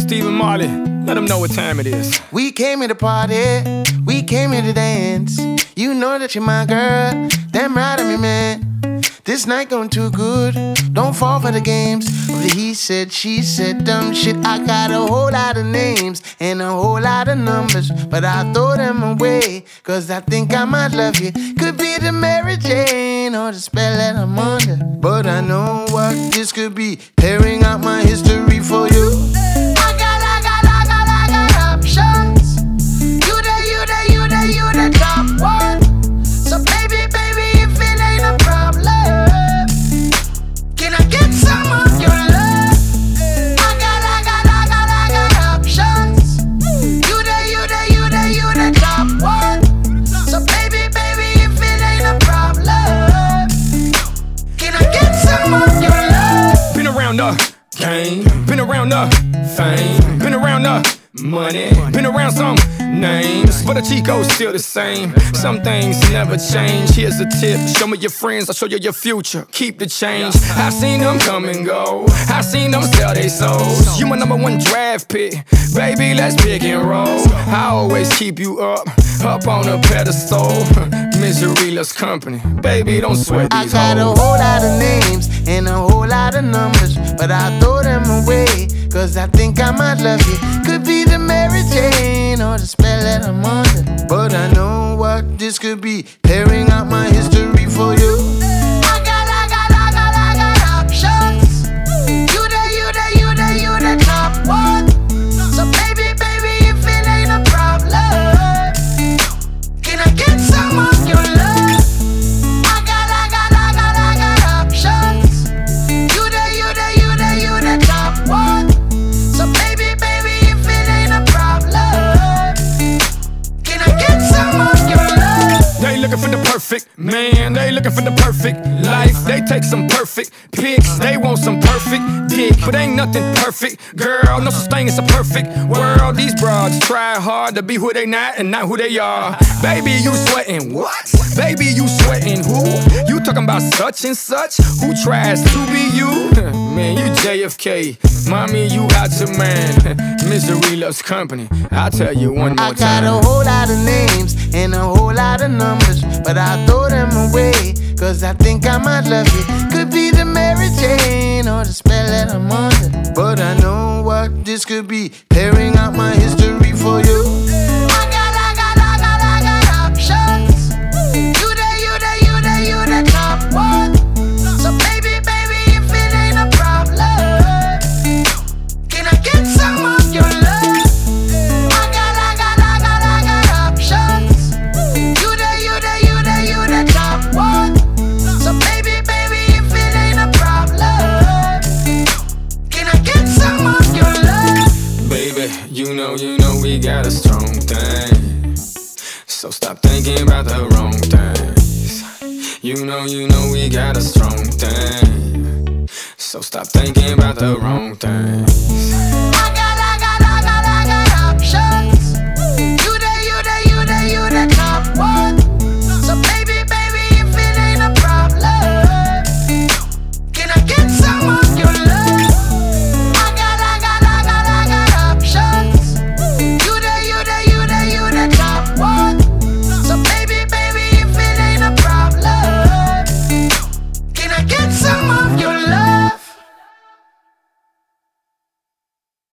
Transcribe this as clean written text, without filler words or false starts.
Stephen Marley, let them know what time it is. We came here to party, we came here to dance. You know that you're my girl, damn right I'm your man. This night going too good, don't fall for the games of the he said, she said, dumb shit. I got a whole lot of names and a whole lot of numbers, but I throw them away, cause I think I might love you. Could be the Mary Jane or the spell that I'm under, but I know what this could be, tearing out my history for you. I got options. You the top one. So baby, if it ain't a problem, can I get some of your love? I got options. You the top one. So baby, if it ain't a problem, can I get some of your love? Been around the game, been around the fame, been around the money, been around some names, but the Chico's still the same. Some things never change. Here's a tip: show me your friends, I'll show you your future. Keep the change. I've seen them come and go, I've seen them sell their souls. You my #1 draft pick, baby, let's pick and roll. I always keep you up on a pedestal. Misery loves company, baby, don't sweat these hoes. I got a whole lot of names and a whole lot of numbers, but I throw them away, cause I think I might love you. Could be the Mary Jane or the spell that I'm under, but I know what this could be, tearing out my history for you. I got options. You the top one. So baby, if it ain't a problem, can I get some of your love? I got options. You the top one. So baby, if it ain't a problem, can I get some of your love? They looking for the perfect man, they looking for the perfect life. They take some perfect pics, they want some perfect dick, but ain't nothing perfect, girl. No such thing as a perfect world. These broads try hard to be who they not and not who they are. Baby, you sweating what? Baby, you sweating who? You talking about such and such? Who tries to be you? Man, you JFK, mommy, you out your man. Misery loves company, I'll tell you one more time. I got a whole lot of names and a whole lot of numbers, but I throw them away, cause I think I might love you. Could be the Mary Jane or the spell that I'm under, but I know what this could be, tearing out my history for you. I got options. You the top one. So baby, if it ain't a problem, can I get some of your love? I got options. You the top one. So baby, if it ain't a problem, can I get some of your love? Baby, you know we got a strong thing, so stop thinking about the wrong things. You know we got a strong thing, so stop thinking about the wrong things.